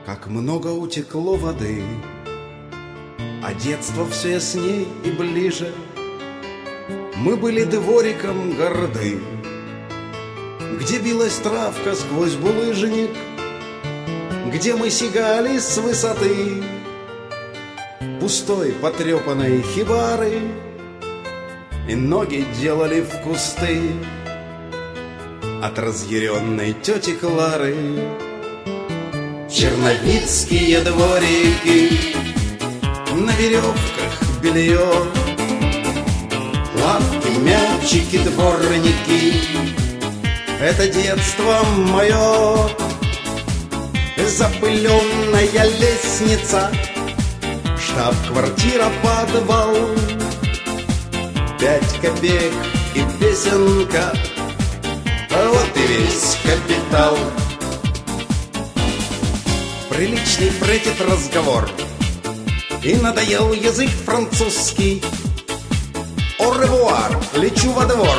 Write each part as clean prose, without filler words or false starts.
Как много утекло воды, а детство все ясней и ближе. Мы были двориком горды, где билась травка сквозь булыжник, где мы сигали с высоты пустой потрепанной хибары и ноги делали в кусты от разъяренной тети Клары. Черновицкие дворики, на веревках белье, лавки, мячики, дворники — это детство мое. Запыленная лестница, штаб-квартира, подвал, 5 копеек и песенка — вот и весь капитал. Приличный встретит разговор, и надоел язык французский. Au revoir, лечу во двор.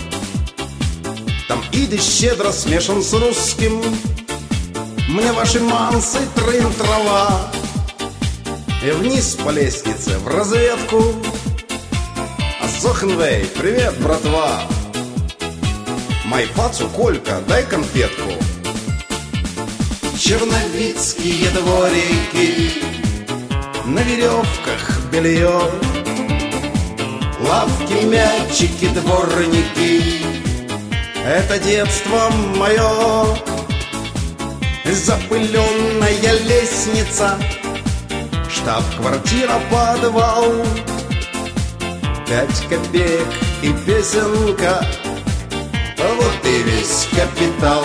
Там идиш щедро смешан с русским. Мне ваши мансы, трын-трава. И вниз по лестнице в разведку. Азохенвей, привет, братва. Майфацу, Колька, дай конфетку. Черновицкие дворики, на веревках белье, лавки, мячики, дворники — это детство мое. Запыленная лестница, штаб-квартира, подвал, 5 копеек и песенка — вот и весь капитал.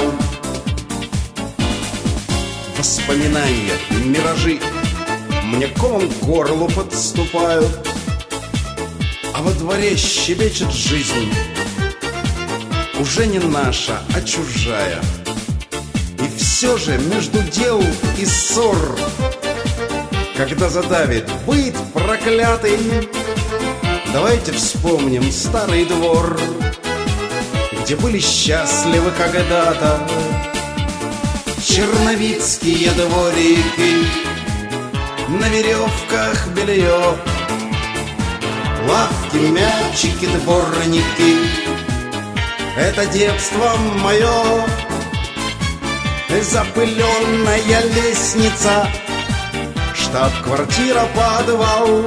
Воспоминания, миражи мне комом к горлу подступают, а во дворе щебечет жизнь, уже не наша, а чужая. И все же между дел и ссор, когда задавит быт проклятый, давайте вспомним старый двор, где были счастливы когда-то. Черновицкие дворики, на веревках белье, лавки, мячики, дворники — это детство мое. Запыленная лестница, штаб-квартира, подвал,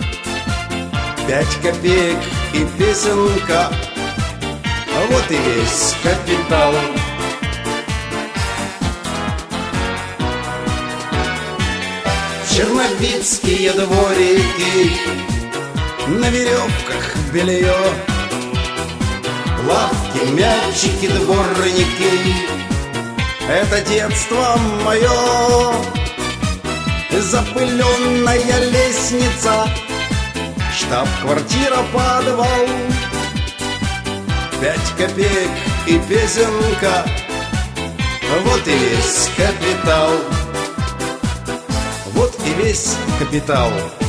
5 копеек и песенка — вот и весь капитал. Черновицкие дворики, на веревках белье, лавки, мячики, дворники — это детство мое. Запыленная лестница, штаб-квартира, подвал, 5 копеек и песенка — вот и весь капитал. Вот и весь капитал.